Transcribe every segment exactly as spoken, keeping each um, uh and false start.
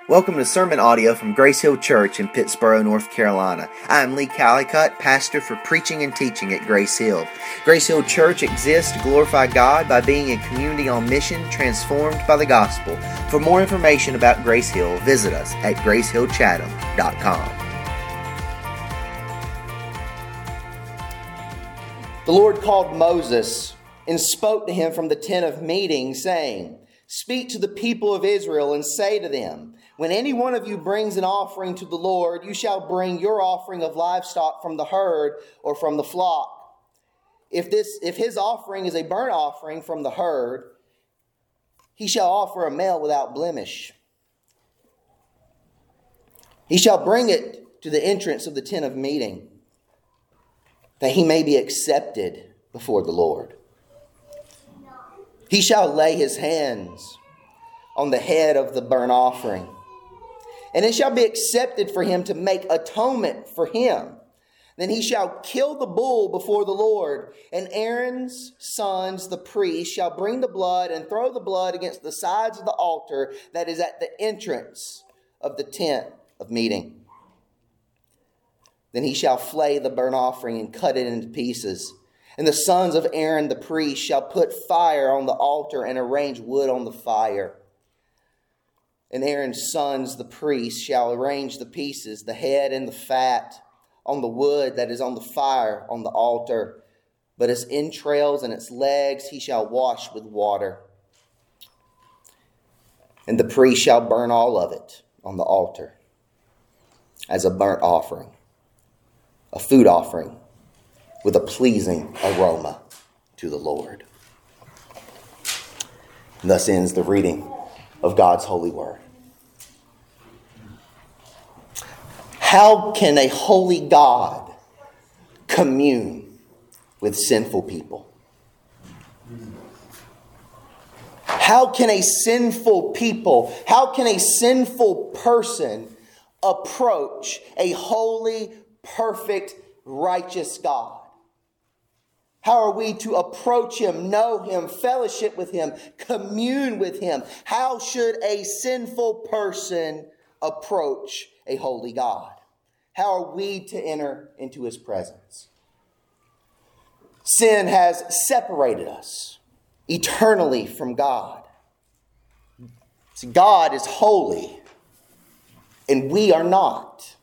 Welcome to sermon audio from Grace Hill Church in Pittsboro, North Carolina. I am Lee Callicutt, pastor for preaching and teaching at Grace Hill. Grace Hill Church exists to glorify God by being a community on mission transformed by the gospel. For more information about Grace Hill, visit us at grace hill chatham dot com. The Lord called Moses and spoke to him from the tent of meeting, saying, "Speak to the people of Israel and say to them, when any one of you brings an offering to the Lord, you shall bring your offering of livestock from the herd or from the flock. If this, if his offering is a burnt offering from the herd, he shall offer a male without blemish. He shall bring it to the entrance of the tent of meeting, that he may be accepted before the Lord. He shall lay his hands on the head of the burnt offering, and it shall be accepted for him to make atonement for him. Then he shall kill the bull before the Lord, and Aaron's sons, the priests, shall bring the blood and throw the blood against the sides of the altar that is at the entrance of the tent of meeting. Then he shall flay the burnt offering and cut it into pieces. And the sons of Aaron the priest shall put fire on the altar and arrange wood on the fire. And Aaron's sons, the priests, shall arrange the pieces, the head and the fat, on the wood that is on the fire on the altar. But its entrails and its legs he shall wash with water. And the priest shall burn all of it on the altar as a burnt offering, a food offering with a pleasing aroma to the Lord." And thus ends the reading of God's holy word. How can a holy God commune with sinful people? How can a sinful people, how can a sinful person approach a holy, perfect, righteous God? How are we to approach him, know him, fellowship with him, commune with him? How should a sinful person approach a holy God? How are we to enter into his presence? Sin has separated us eternally from God. See, God is holy, and we are not.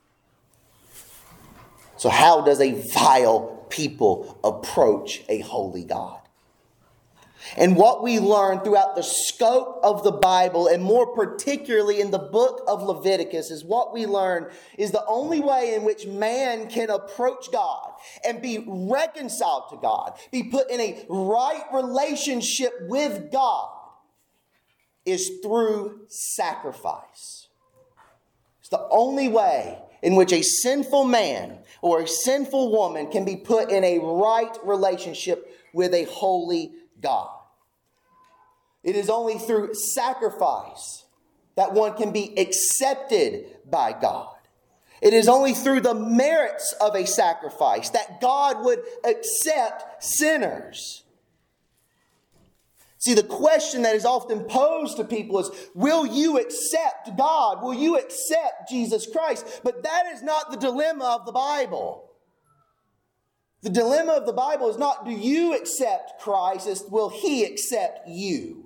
So how does a vile people approach a holy God? And what we learn throughout the scope of the Bible, and more particularly in the book of Leviticus, is what we learn is the only way in which man can approach God and be reconciled to God, be put in a right relationship with God, is through sacrifice. It's the only way in which a sinful man or a sinful woman can be put in a right relationship with a holy God. It is only through sacrifice that one can be accepted by God. It is only through the merits of a sacrifice that God would accept sinners. See, the question that is often posed to people is, will you accept God? Will you accept Jesus Christ? But that is not the dilemma of the Bible. The dilemma of the Bible is not, do you accept Christ? It's, will he accept you?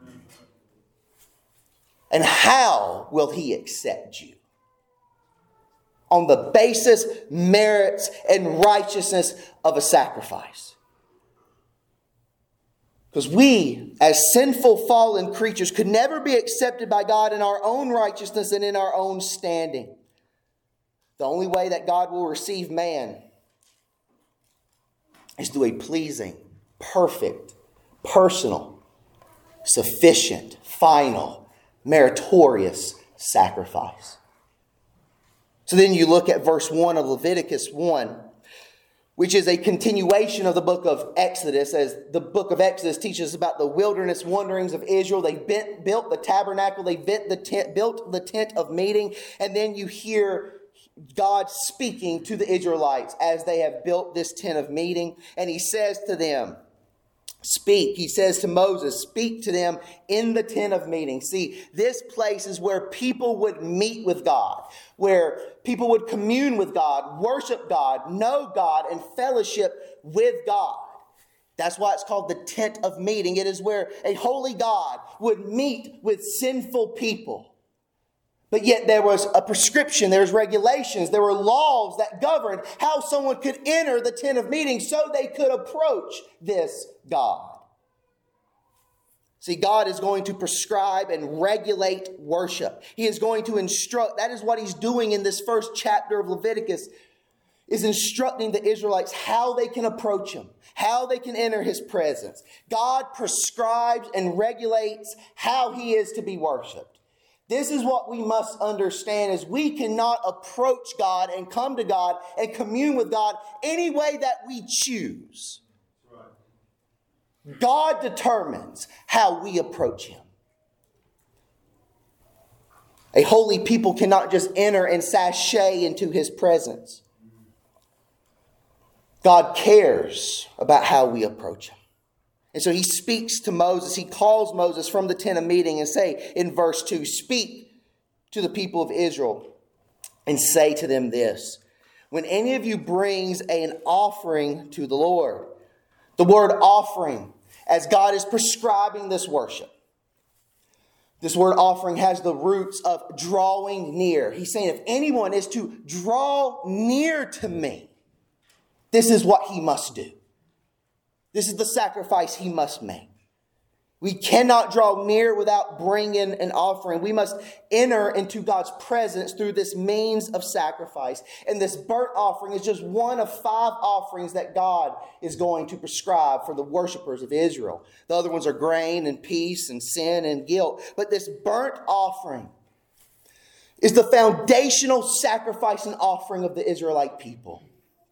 And how will he accept you? On the basis, merits, and righteousness of a sacrifice. Because we, as sinful, fallen creatures, could never be accepted by God in our own righteousness and in our own standing. The only way that God will receive man is through a pleasing, perfect, personal, sufficient, final, meritorious sacrifice. So then you look at verse one of Leviticus one, which is a continuation of the book of Exodus, as the book of Exodus teaches about the wilderness wanderings of Israel. They bent, built the tabernacle, they bent the tent, built the tent of meeting, and then you hear God speaking to the Israelites as they have built this tent of meeting, and he says to them, Speak, he says to Moses, speak to them in the tent of meeting. See, this place is where people would meet with God, where people would commune with God, worship God, know God, and fellowship with God. That's why it's called the tent of meeting. It is where a holy God would meet with sinful people. But yet there was a prescription, there was regulations, there were laws that governed how someone could enter the tent of meeting so they could approach this God. See, God is going to prescribe and regulate worship. He is going to instruct. That is what he's doing in this first chapter of Leviticus, is instructing the Israelites how they can approach him, how they can enter his presence. God prescribes and regulates how he is to be worshiped. This is what we must understand, is we cannot approach God and come to God and commune with God any way that we choose. God determines how we approach him. A holy people cannot just enter and sashay into his presence. God cares about how we approach him. And so he speaks to Moses. He calls Moses from the tent of meeting and say in verse two, speak to the people of Israel and say to them this: when any of you brings an offering to the Lord, the word offering, as God is prescribing this worship, this word offering has the roots of drawing near. He's saying if anyone is to draw near to me, this is what he must do. This is the sacrifice he must make. We cannot draw near without bringing an offering. We must enter into God's presence through this means of sacrifice. And this burnt offering is just one of five offerings that God is going to prescribe for the worshipers of Israel. The other ones are grain and peace and sin and guilt. But this burnt offering is the foundational sacrifice and offering of the Israelite people.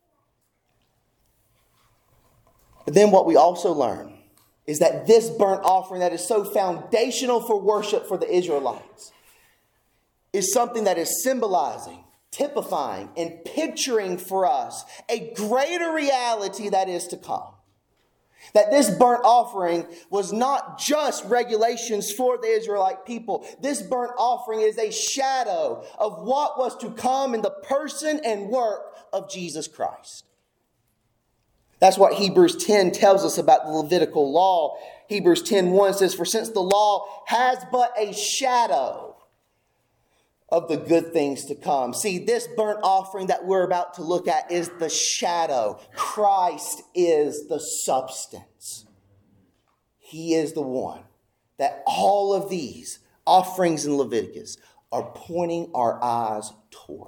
But then what we also learn is that this burnt offering that is so foundational for worship for the Israelites is something that is symbolizing, typifying, and picturing for us a greater reality that is to come. That this burnt offering was not just regulations for the Israelite people. This burnt offering is a shadow of what was to come in the person and work of Jesus Christ. That's what Hebrews ten tells us about the Levitical law. Hebrews ten one says, for since the law has but a shadow of the good things to come. See, this burnt offering that we're about to look at is the shadow. Christ is the substance. He is the one that all of these offerings in Leviticus are pointing our eyes toward.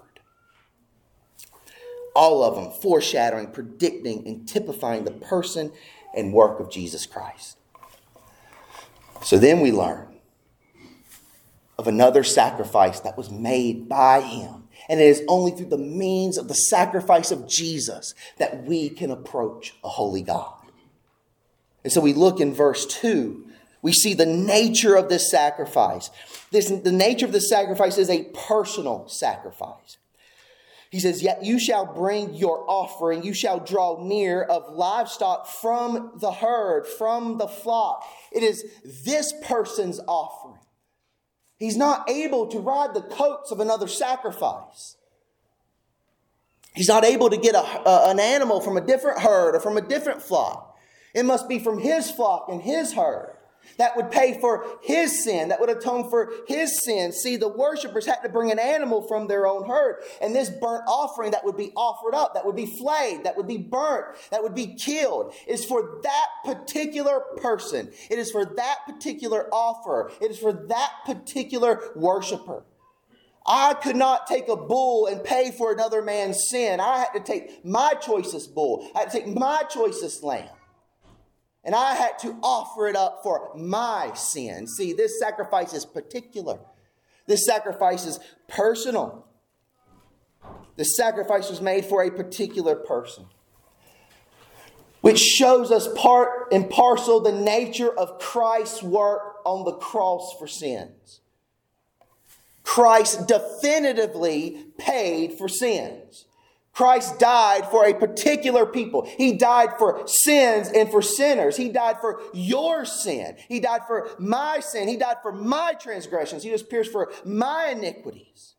All of them foreshadowing, predicting, and typifying the person and work of Jesus Christ. So then we learn of another sacrifice that was made by him. And it is only through the means of the sacrifice of Jesus that we can approach a holy God. And so we look in verse two. We see the nature of this sacrifice. This, the nature of this sacrifice is a personal sacrifice. He says, yet you shall bring your offering, you shall draw near of livestock from the herd, from the flock. It is this person's offering. He's not able to ride the coats of another sacrifice. He's not able to get a, a, an animal from a different herd or from a different flock. It must be from his flock and his herd. That would pay for his sin. That would atone for his sin. See, the worshipers had to bring an animal from their own herd. And this burnt offering that would be offered up, that would be flayed, that would be burnt, that would be killed, is for that particular person. It is for that particular offer. It is for that particular worshiper. I could not take a bull and pay for another man's sin. I had to take my choicest bull. I had to take my choicest lamb. And I had to offer it up for my sin. See, this sacrifice is particular. This sacrifice is personal. This sacrifice was made for a particular person, which shows us part and parcel the nature of Christ's work on the cross for sins. Christ definitively paid for sins. Christ died for a particular people. He died for sins and for sinners. He died for your sin. He died for my sin. He died for my transgressions. He was pierced for my iniquities.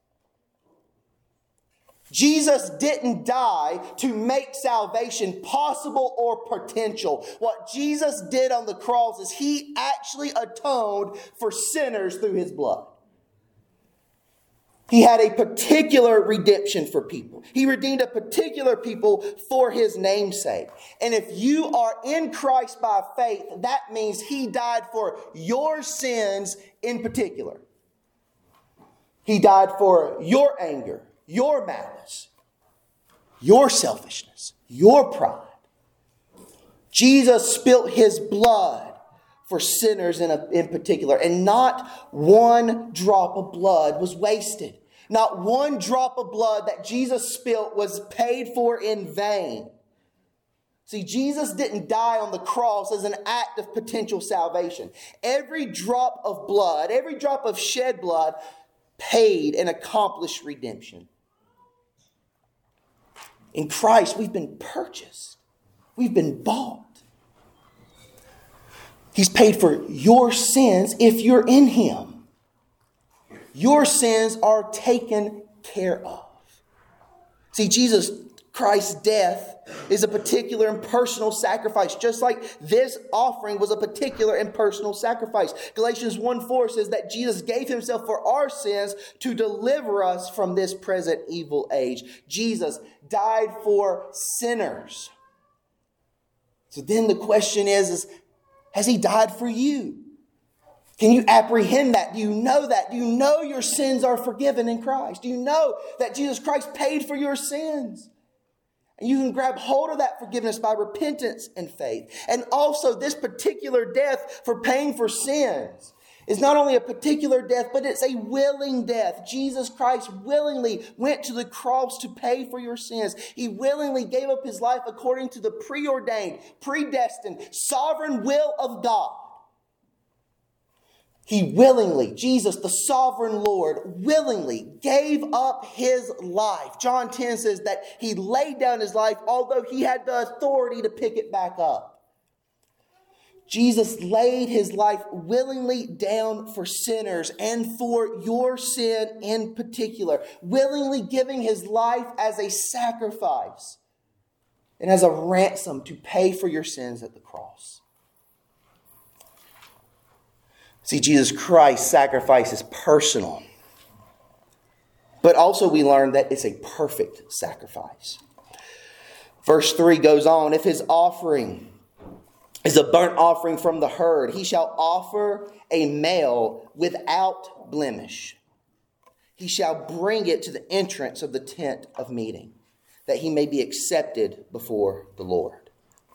Jesus didn't die to make salvation possible or potential. What Jesus did on the cross is he actually atoned for sinners through his blood. He had a particular redemption for people. He redeemed a particular people for his name's sake. And if you are in Christ by faith, that means he died for your sins in particular. He died for your anger, your malice, your selfishness, your pride. Jesus spilt his blood for sinners in, a, in particular. And not one drop of blood was wasted. Not one drop of blood that Jesus spilt was paid for in vain. See, Jesus didn't die on the cross as an act of potential salvation. Every drop of blood, every drop of shed blood paid and accomplished redemption. In Christ, we've been purchased. We've been bought. He's paid for your sins if you're in him. Your sins are taken care of. See, Jesus Christ's death is a particular and personal sacrifice, just like this offering was a particular and personal sacrifice. Galatians one four says that Jesus gave himself for our sins to deliver us from this present evil age. Jesus died for sinners. So then the question is, is has he died for you? Can you apprehend that? Do you know that? Do you know your sins are forgiven in Christ? Do you know that Jesus Christ paid for your sins? And you can grab hold of that forgiveness by repentance and faith. And also this particular death for paying for sins is not only a particular death, but it's a willing death. Jesus Christ willingly went to the cross to pay for your sins. He willingly gave up his life according to the preordained, predestined, sovereign will of God. He willingly, Jesus, the sovereign Lord, willingly gave up his life. John ten says that he laid down his life, although he had the authority to pick it back up. Jesus laid his life willingly down for sinners and for your sin in particular, willingly giving his life as a sacrifice and as a ransom to pay for your sins at the cross. See, Jesus Christ's sacrifice is personal, but also we learn that it's a perfect sacrifice. Verse three goes on, if his offering is a burnt offering from the herd, he shall offer a male without blemish. He shall bring it to the entrance of the tent of meeting, that he may be accepted before the Lord.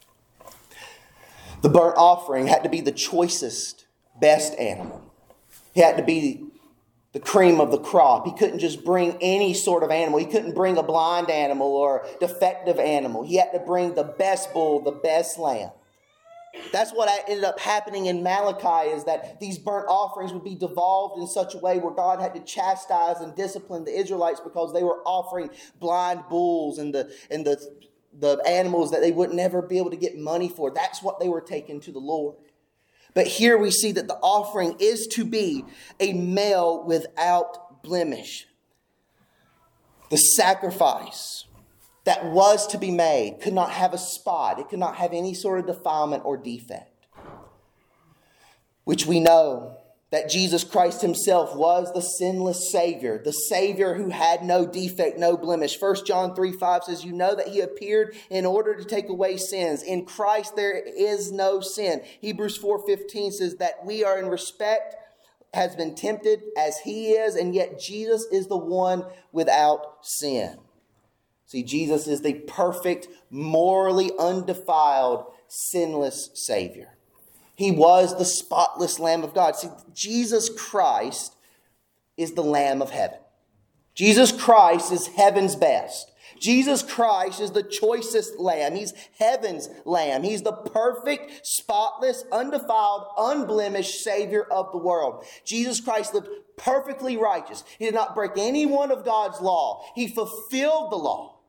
The burnt offering had to be the choicest, best animal. He had to be the cream of the crop. He couldn't just bring any sort of animal. He couldn't bring a blind animal or defective animal. He had to bring the best bull, the best lamb. That's what ended up happening in Malachi, is that these burnt offerings would be devolved in such a way where God had to chastise and discipline the Israelites because they were offering blind bulls and the and the, the animals that they would never be able to get money for. That's what they were taking to the Lord. But here we see that the offering is to be a male without blemish. The sacrifice that was to be made could not have a spot. It could not have any sort of defilement or defect. Which we know that Jesus Christ himself was the sinless Savior, the Savior who had no defect, no blemish. First John three five says, you know that he appeared in order to take away sins. In Christ there is no sin. Hebrews four fifteen says that we are in respect, has been tempted as he is, and yet Jesus is the one without sin. See, Jesus is the perfect, morally undefiled, sinless Savior. He was the spotless Lamb of God. See, Jesus Christ is the Lamb of heaven. Jesus Christ is heaven's best. Jesus Christ is the choicest Lamb. He's heaven's Lamb. He's the perfect, spotless, undefiled, unblemished Savior of the world. Jesus Christ lived perfectly righteous. He did not break any one of God's law. He fulfilled the law.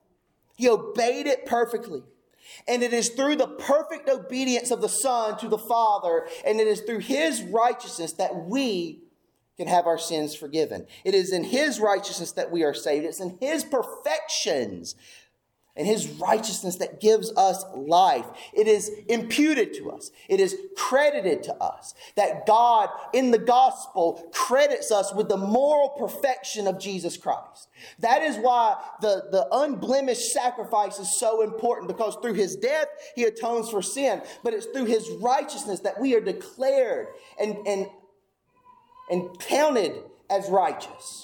He obeyed it perfectly. And it is through the perfect obedience of the Son to the Father, and it is through his righteousness that we can have our sins forgiven. It is in his righteousness that we are saved. It's in his perfections and his righteousness that gives us life. It is imputed to us. It is credited to us that God in the gospel credits us with the moral perfection of Jesus Christ. That is why the, the unblemished sacrifice is so important, because through his death, he atones for sin. But it's through his righteousness that we are declared and, and, and counted as righteous.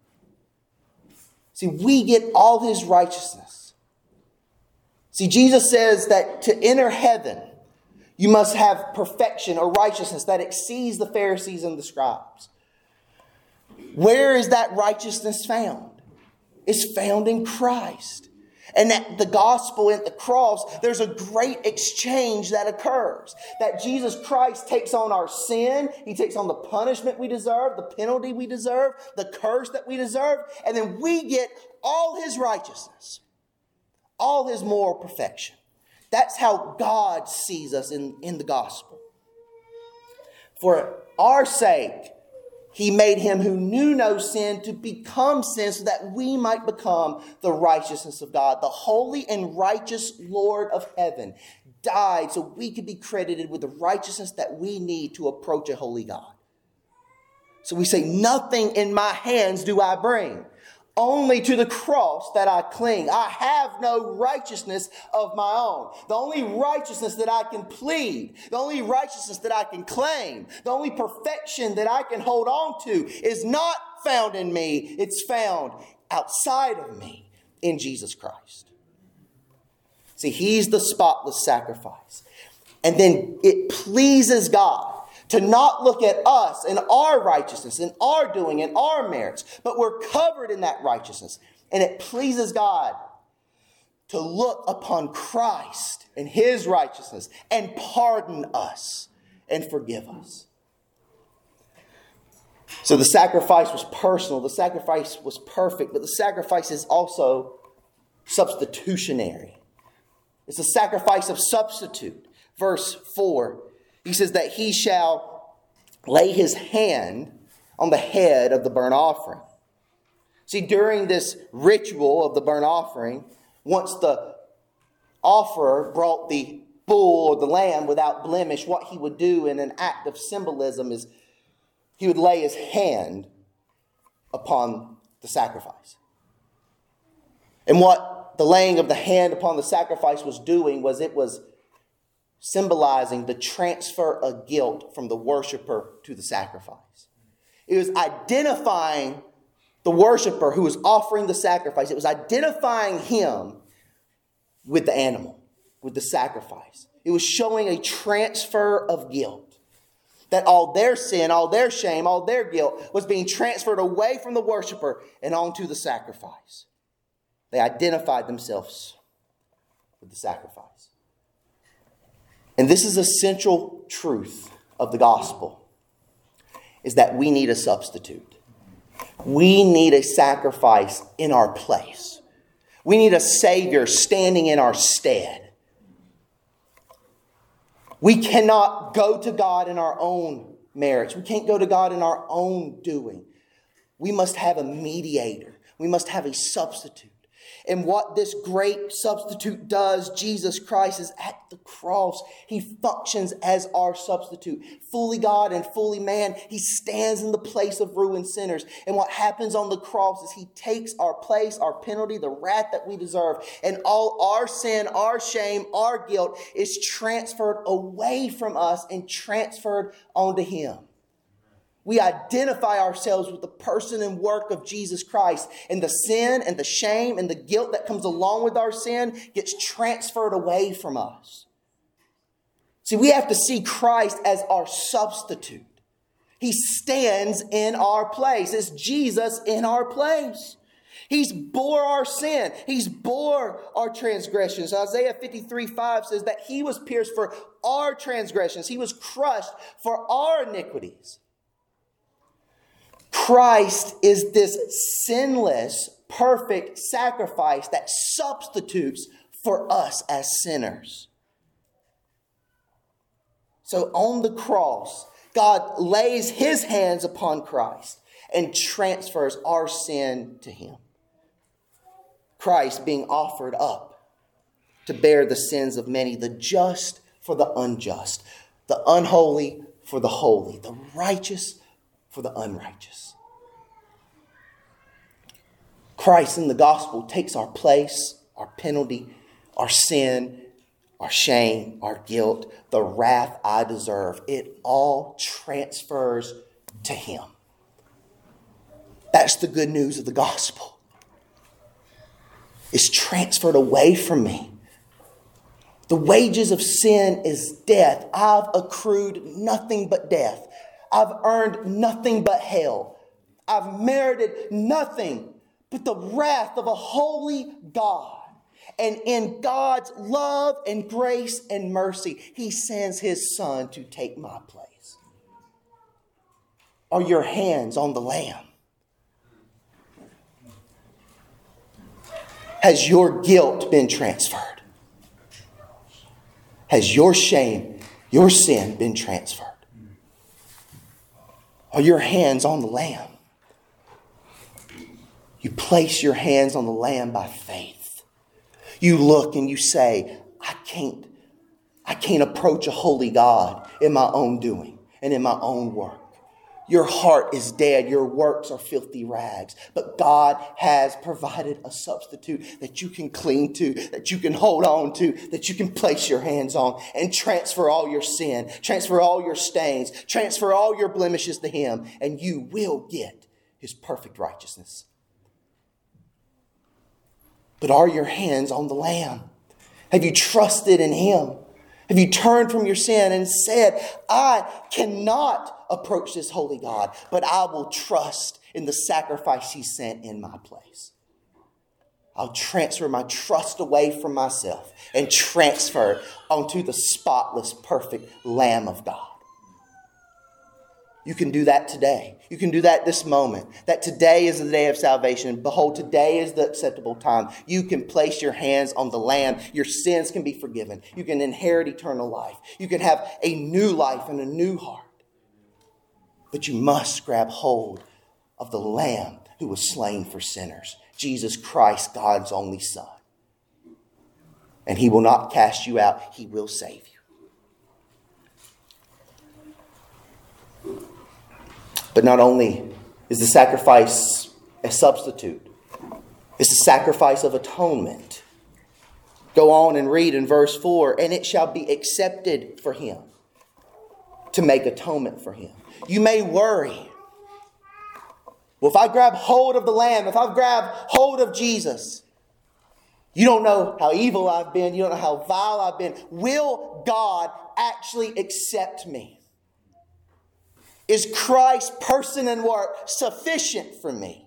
See, we get all his righteousness. See, Jesus says that to enter heaven, you must have perfection or righteousness that exceeds the Pharisees and the scribes. Where is that righteousness found? It's found in Christ. And at the gospel, at the cross, there's a great exchange that occurs. That Jesus Christ takes on our sin. He takes on the punishment we deserve, the penalty we deserve, the curse that we deserve. And then we get all his righteousness. All his moral perfection. That's how God sees us in, in the gospel. For our sake, he made him who knew no sin to become sin so that we might become the righteousness of God. The holy and righteous Lord of heaven died so we could be credited with the righteousness that we need to approach a holy God. So we say, nothing in my hands do I bring. Only to the cross that I cling. I have no righteousness of my own. The only righteousness that I can plead, the only righteousness that I can claim, the only perfection that I can hold on to is not found in me. It's found outside of me in Jesus Christ. See, he's the spotless sacrifice. And then it pleases God to not look at us and our righteousness and our doing and our merits, but we're covered in that righteousness. And it pleases God to look upon Christ and his righteousness and pardon us and forgive us. So the sacrifice was personal. The sacrifice was perfect, but the sacrifice is also substitutionary. It's a sacrifice of substitute. Verse four. He says that he shall lay his hand on the head of the burnt offering. See, during this ritual of the burnt offering, once the offerer brought the bull or the lamb without blemish, what he would do in an act of symbolism is he would lay his hand upon the sacrifice. And what the laying of the hand upon the sacrifice was doing was it was symbolizing the transfer of guilt from the worshiper to the sacrifice. It was identifying the worshiper who was offering the sacrifice. It was identifying him with the animal, with the sacrifice. It was showing a transfer of guilt. That all their sin, all their shame, all their guilt was being transferred away from the worshiper and onto the sacrifice. They identified themselves with the sacrifice. And this is a central truth of the gospel, is that we need a substitute. We need a sacrifice in our place. We need a Savior standing in our stead. We cannot go to God in our own merits. We can't go to God in our own doing. We must have a mediator. We must have a substitute. And what this great substitute does, Jesus Christ, is at the cross. He functions as our substitute. Fully God and fully man, he stands in the place of ruined sinners. And what happens on the cross is he takes our place, our penalty, the wrath that we deserve. And all our sin, our shame, our guilt is transferred away from us and transferred onto him. We identify ourselves with the person and work of Jesus Christ, and the sin and the shame and the guilt that comes along with our sin gets transferred away from us. See, we have to see Christ as our substitute. He stands in our place. It's Jesus in our place. He's bore our sin. He's bore our transgressions. Isaiah fifty-three five says that he was pierced for our transgressions. He was crushed for our iniquities. Christ is this sinless, perfect sacrifice that substitutes for us as sinners. So on the cross, God lays his hands upon Christ and transfers our sin to him. Christ being offered up to bear the sins of many, the just for the unjust, the unholy for the holy, the righteous for the unrighteous. Christ in the gospel takes our place, our penalty, our sin, our shame, our guilt, the wrath I deserve. It all transfers to him. That's the good news of the gospel. It's transferred away from me. The wages of sin is death. I've accrued nothing but death. I've earned nothing but hell. I've merited nothing but the wrath of a holy God. And in God's love and grace and mercy, he sends his Son to take my place. Are your hands on the Lamb? Has your guilt been transferred? Has your shame, your sin been transferred? Are your hands on the Lamb? You place your hands on the Lamb by faith. You look and you say, I can't, I can't approach a holy God in my own doing and in my own work. Your heart is dead. Your works are filthy rags. But God has provided a substitute that you can cling to, that you can hold on to, that you can place your hands on and transfer all your sin, transfer all your stains, transfer all your blemishes to him, and you will get his perfect righteousness. But are your hands on the Lamb? Have you trusted in him? Have you turned from your sin and said, I cannot approach this holy God, but I will trust in the sacrifice he sent in my place. I'll transfer my trust away from myself and transfer it onto the spotless, perfect Lamb of God. You can do that today. You can do that this moment. That today is the day of salvation. Behold, today is the acceptable time. You can place your hands on the Lamb. Your sins can be forgiven. You can inherit eternal life. You can have a new life and a new heart. But you must grab hold of the Lamb who was slain for sinners. Jesus Christ, God's only Son. And he will not cast you out. He will save you. But not only is the sacrifice a substitute, it's a sacrifice of atonement. Go on and read in verse four, and it shall be accepted for him to make atonement for him. You may worry. Well, if I grab hold of the Lamb, if I grab hold of Jesus, you don't know how evil I've been. You don't know how vile I've been. Will God actually accept me? Is Christ's person and work sufficient for me?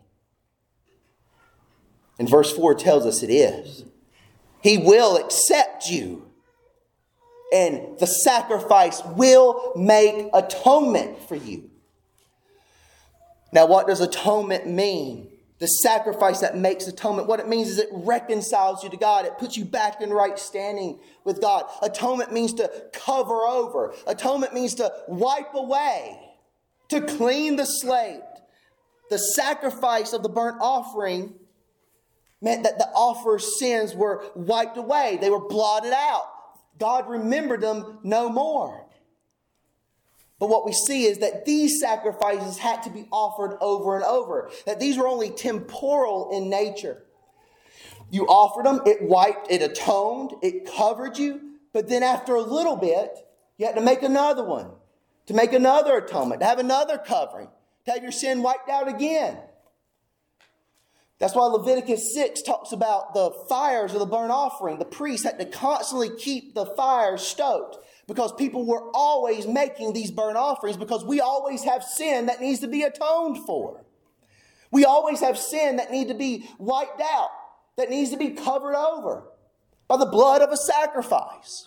And verse four tells us it is. He will accept you. And the sacrifice will make atonement for you. Now, what does atonement mean? The sacrifice that makes atonement. What it means is it reconciles you to God. It puts you back in right standing with God. Atonement means to cover over. Atonement means to wipe away. To clean the slate. The sacrifice of the burnt offering meant that the offerer's sins were wiped away. They were blotted out. God remembered them no more. But what we see is that these sacrifices had to be offered over and over. That these were only temporal in nature. You offered them, it wiped, it atoned, it covered you. But then after a little bit, you had to make another one. To make another atonement, to have another covering, to have your sin wiped out again. That's why Leviticus six talks about the fires of the burnt offering. The priests had to constantly keep the fires stoked because people were always making these burnt offerings because we always have sin that needs to be atoned for. We always have sin that needs to be wiped out, that needs to be covered over by the blood of a sacrifice.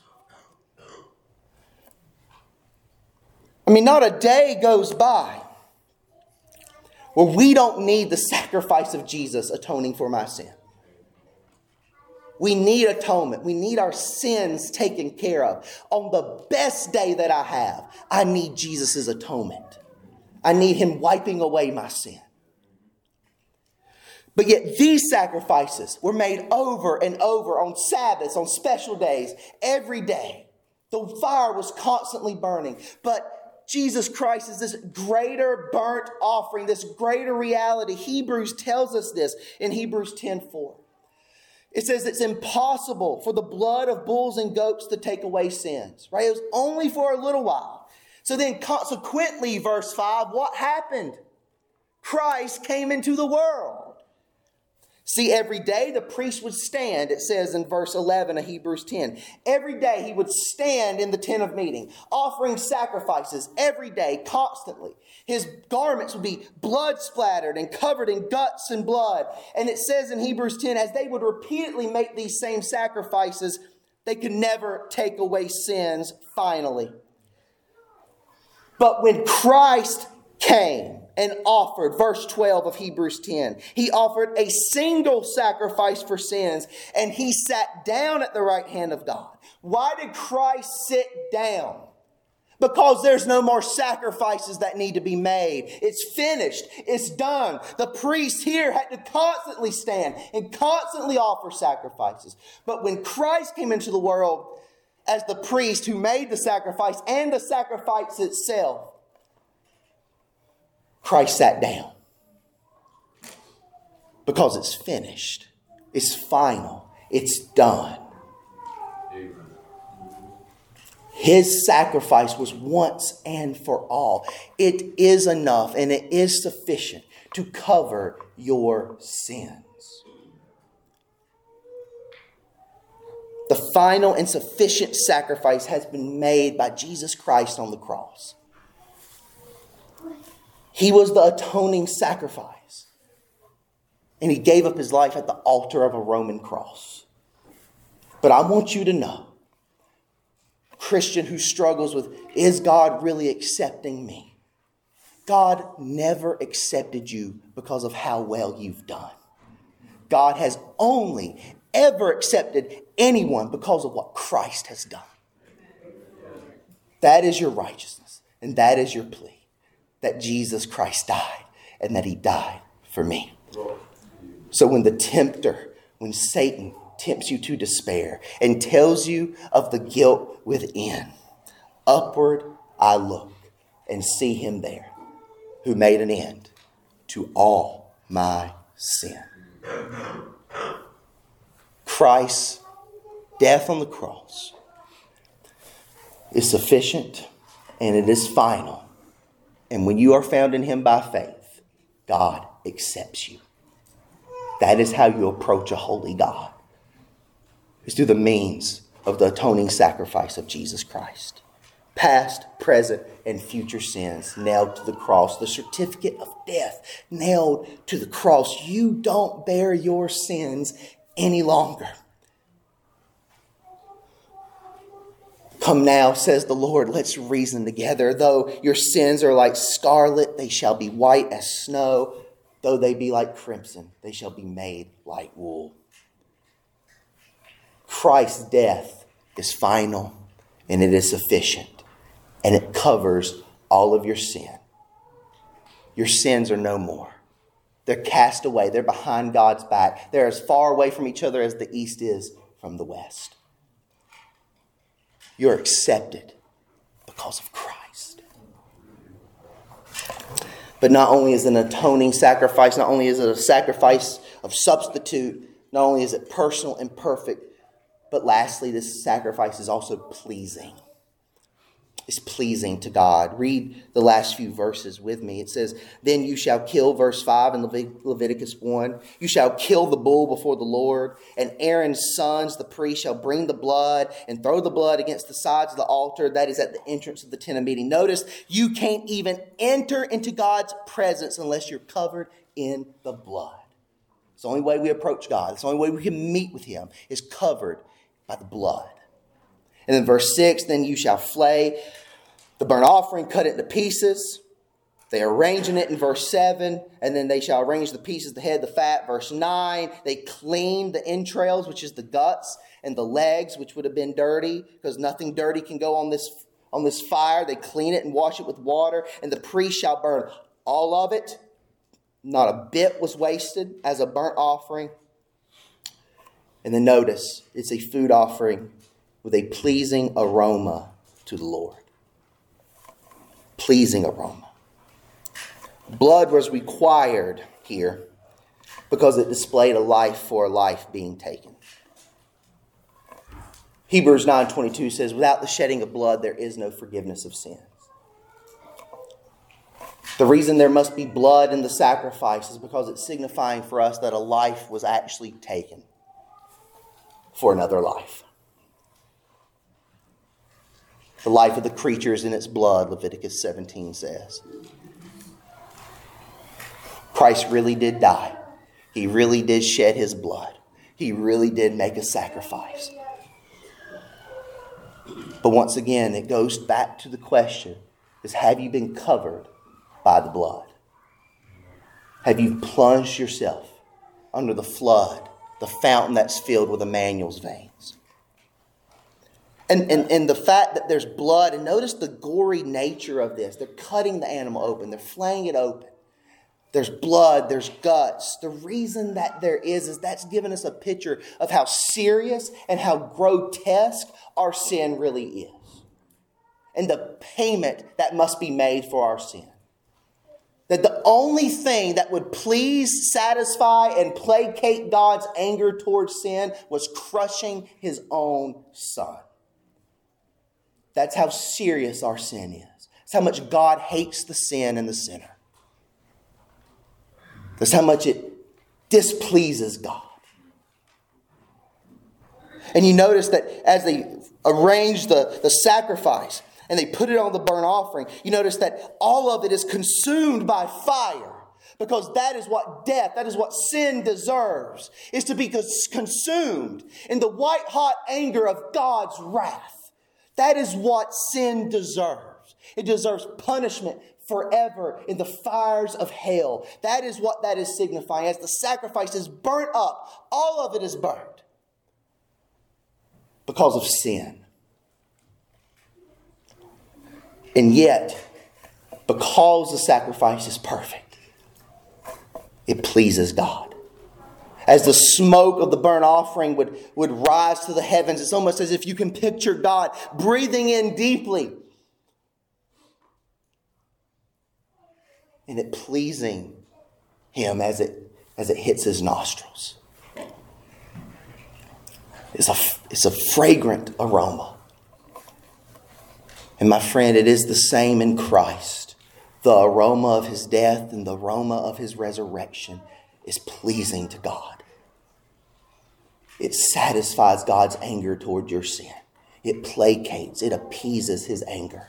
I mean, not a day goes by where we don't need the sacrifice of Jesus atoning for my sin. We need atonement. We need our sins taken care of. On the best day that I have, I need Jesus' atonement. I need him wiping away my sin. But yet these sacrifices were made over and over on Sabbaths, on special days, every day. The fire was constantly burning. But Jesus Christ is this greater burnt offering, this greater reality. Hebrews tells us this in Hebrews ten four. It says it's impossible for the blood of bulls and goats to take away sins. Right? It was only for a little while. So then consequently, verse five, what happened? Christ came into the world. See, every day the priest would stand, it says in verse eleven of Hebrews ten. Every day he would stand in the tent of meeting, offering sacrifices every day, constantly. His garments would be blood splattered and covered in guts and blood. And it says in Hebrews ten, as they would repeatedly make these same sacrifices, they could never take away sins finally. But when Christ came and offered, verse twelve of Hebrews ten, he offered a single sacrifice for sins, and he sat down at the right hand of God. Why did Christ sit down? Because there's no more sacrifices that need to be made. It's finished. It's done. The priest here had to constantly stand and constantly offer sacrifices. But when Christ came into the world as the priest who made the sacrifice and the sacrifice itself, Christ sat down. Because it's finished. It's final. It's done. His sacrifice was once and for all. It is enough and it is sufficient to cover your sins. The final and sufficient sacrifice has been made by Jesus Christ on the cross. He was the atoning sacrifice. And he gave up his life at the altar of a Roman cross. But I want you to know, Christian who struggles with, is God really accepting me? God never accepted you because of how well you've done. God has only ever accepted anyone because of what Christ has done. That is your righteousness, and that is your plea. That Jesus Christ died and that he died for me. So when the tempter, when Satan tempts you to despair and tells you of the guilt within, upward I look and see him there who made an end to all my sin. Christ's death on the cross is sufficient and it is final. And when you are found in him by faith, God accepts you. That is how you approach a holy God. It's through the means of the atoning sacrifice of Jesus Christ. Past, present, and future sins nailed to the cross. The certificate of death nailed to the cross. You don't bear your sins any longer. Come now, says the Lord, let's reason together. Though your sins are like scarlet, they shall be white as snow. Though they be like crimson, they shall be made like wool. Christ's death is final and it is sufficient. And it covers all of your sin. Your sins are no more. They're cast away. They're behind God's back. They're as far away from each other as the east is from the west. You're accepted because of Christ. But not only is it an atoning sacrifice, not only is it a sacrifice of substitute, not only is it personal and perfect, but lastly, this sacrifice is also pleasing. It's pleasing to God. Read the last few verses with me. It says, then you shall kill, verse five in Levit- Leviticus one. You shall kill the bull before the Lord, and Aaron's sons, the priest, shall bring the blood and throw the blood against the sides of the altar that is at the entrance of the tent of meeting. Notice, you can't even enter into God's presence unless you're covered in the blood. It's the only way we approach God. It's the only way we can meet with him is covered by the blood. And then verse six, then you shall flay the burnt offering, cut it into pieces. They're arranging it in verse seven, and then they shall arrange the pieces, the head, the fat. Verse nine, they clean the entrails, which is the guts, and the legs, which would have been dirty, because nothing dirty can go on this, on this fire. They clean it and wash it with water, and the priest shall burn all of it. Not a bit was wasted as a burnt offering. And then notice, it's a food offering with a pleasing aroma to the Lord. Pleasing aroma. Blood was required here because it displayed a life for a life being taken. Hebrews nine twenty-two says, without the shedding of blood, there is no forgiveness of sins. The reason there must be blood in the sacrifice is because it's signifying for us that a life was actually taken for another life. The life of the creature is in its blood, Leviticus seventeen says. Christ really did die. He really did shed his blood. He really did make a sacrifice. But once again, it goes back to the question, is have you been covered by the blood? Have you plunged yourself under the flood, the fountain that's filled with Emmanuel's veins? And, and, and the fact that there's blood, and notice the gory nature of this. They're cutting the animal open. They're flaying it open. There's blood, there's guts. The reason that there is, is that's given us a picture of how serious and how grotesque our sin really is. And the payment that must be made for our sin. That the only thing that would please, satisfy, and placate God's anger towards sin was crushing his own Son. That's how serious our sin is. That's how much God hates the sin and the sinner. That's how much it displeases God. And you notice that as they arrange the, the sacrifice and they put it on the burnt offering, you notice that all of it is consumed by fire. Because that is what death, that is what sin deserves, is to be consumed in the white hot anger of God's wrath. That is what sin deserves. It deserves punishment forever in the fires of hell. That is what that is signifying. As the sacrifice is burnt up, all of it is burnt because of sin. And yet, because the sacrifice is perfect, it pleases God. As the smoke of the burnt offering would, would rise to the heavens, it's almost as if you can picture God breathing in deeply and it pleasing him as it, as it hits his nostrils. It's a, it's a fragrant aroma. And my friend, it is the same in Christ. The aroma of his death and the aroma of his resurrection is pleasing to God. It satisfies God's anger toward your sin. It placates, it appeases his anger.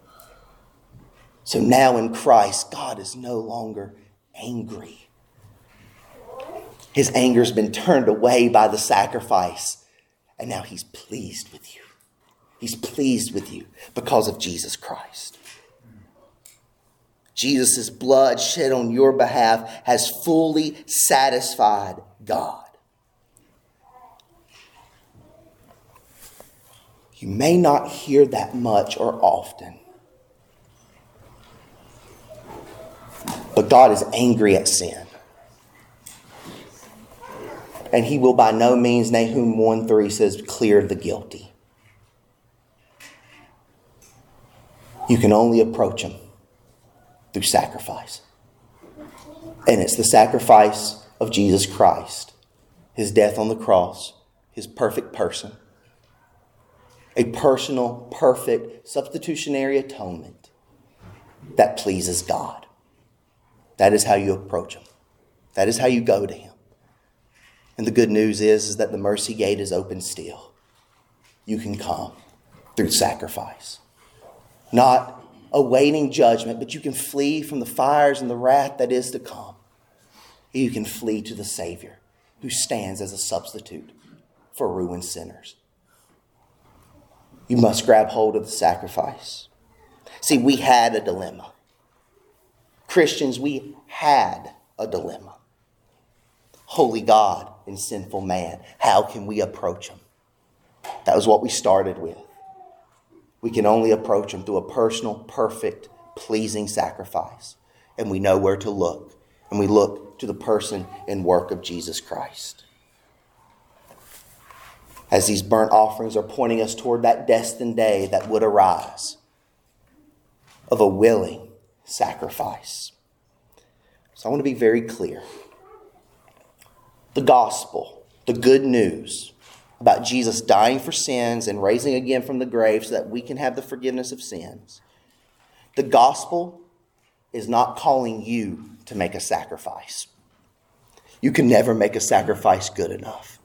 So now in Christ, God is no longer angry. His anger's been turned away by the sacrifice. And now he's pleased with you. He's pleased with you because of Jesus Christ. Jesus' blood shed on your behalf has fully satisfied God. You may not hear that much or often. But God is angry at sin. And he will by no means, Nahum one three says, clear the guilty. You can only approach him through sacrifice. And it's the sacrifice of Jesus Christ. His death on the cross. His perfect person. A personal, perfect, substitutionary atonement that pleases God. That is how you approach him. That is how you go to him. And the good news is, is that the mercy gate is open still. You can come through sacrifice. Not awaiting judgment, but you can flee from the fires and the wrath that is to come. You can flee to the Savior who stands as a substitute for ruined sinners. You must grab hold of the sacrifice. See, we had a dilemma. Christians, we had a dilemma. Holy God and sinful man, how can we approach him? That was what we started with. We can only approach him through a personal, perfect, pleasing sacrifice. And we know where to look. And we look to the person and work of Jesus Christ. As these burnt offerings are pointing us toward that destined day that would arise of a willing sacrifice. So I want to be very clear. The gospel, the good news about Jesus dying for sins and rising again from the grave so that we can have the forgiveness of sins. The gospel is not calling you to make a sacrifice. You can never make a sacrifice good enough.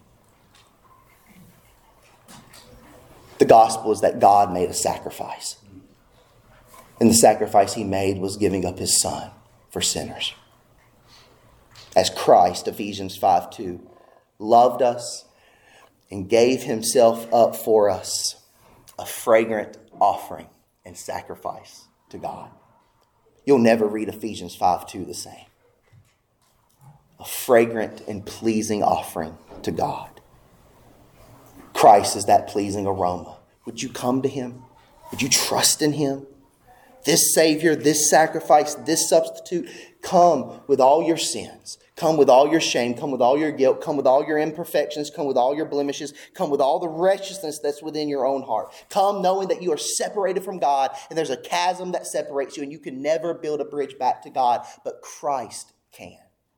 The gospel is that God made a sacrifice. And the sacrifice he made was giving up his son for sinners. As Christ, Ephesians five two, loved us and gave himself up for us, a fragrant offering and sacrifice to God. You'll never read Ephesians five two the same. A fragrant and pleasing offering to God. Christ is that pleasing aroma. Would you come to him? Would you trust in him? This Savior, this sacrifice, this substitute, come with all your sins. Come with all your shame. Come with all your guilt. Come with all your imperfections. Come with all your blemishes. Come with all the wretchedness that's within your own heart. Come knowing that you are separated from God and there's a chasm that separates you and you can never build a bridge back to God, but Christ can.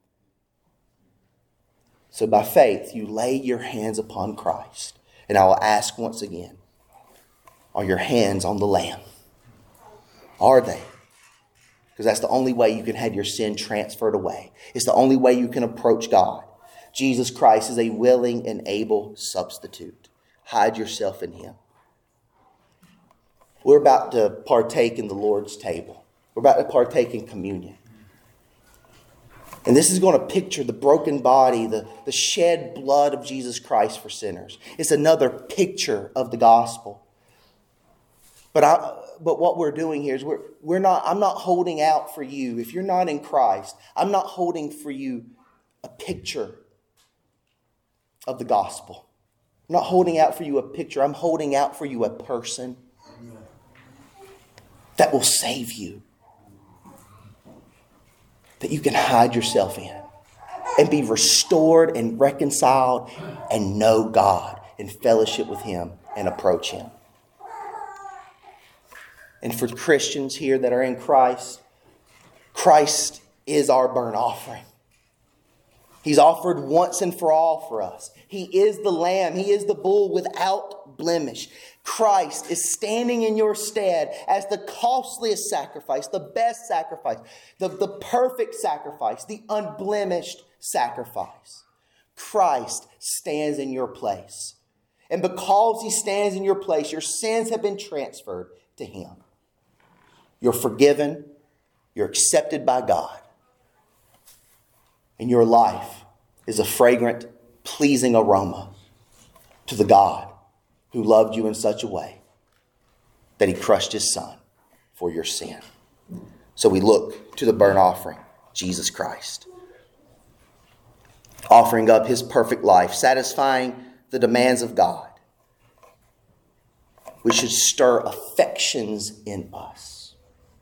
So by faith, you lay your hands upon Christ. And I will ask once again, are your hands on the Lamb? Are they? Because that's the only way you can have your sin transferred away. It's the only way you can approach God. Jesus Christ is a willing and able substitute. Hide yourself in him. We're about to partake in the Lord's table. We're about to partake in communion. And this is going to picture the broken body, the, the shed blood of Jesus Christ for sinners. It's another picture of the gospel. But I, but what we're doing here is we're we're not. I'm not holding out for you. If you're not in Christ, I'm not holding for you a picture of the gospel. I'm not holding out for you a picture. I'm holding out for you a person that will save you. That you can hide yourself in and be restored and reconciled and know God and fellowship with him and approach him. And for Christians here that are in Christ, Christ is our burnt offering. He's offered once and for all for us. He is the Lamb. He is the bull without blemish. Christ is standing in your stead as the costliest sacrifice, the best sacrifice, the, the perfect sacrifice, the unblemished sacrifice. Christ stands in your place. And because he stands in your place, your sins have been transferred to him. You're forgiven. You're accepted by God. And your life is a fragrant, pleasing aroma to the God who loved you in such a way that he crushed his son for your sin. So we look to the burnt offering, Jesus Christ, offering up his perfect life, satisfying the demands of God, which should stir affections in us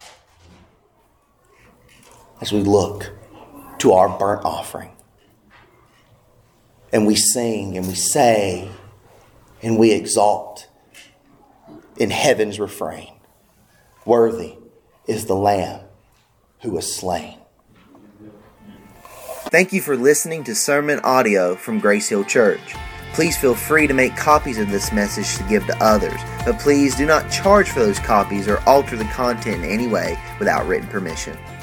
as we look to our burnt offering. And we sing and we say and we exalt in heaven's refrain. Worthy is the Lamb who was slain. Thank you for listening to sermon audio from Grace Hill Church. Please feel free to make copies of this message to give to others, but please do not charge for those copies or alter the content in any way without written permission.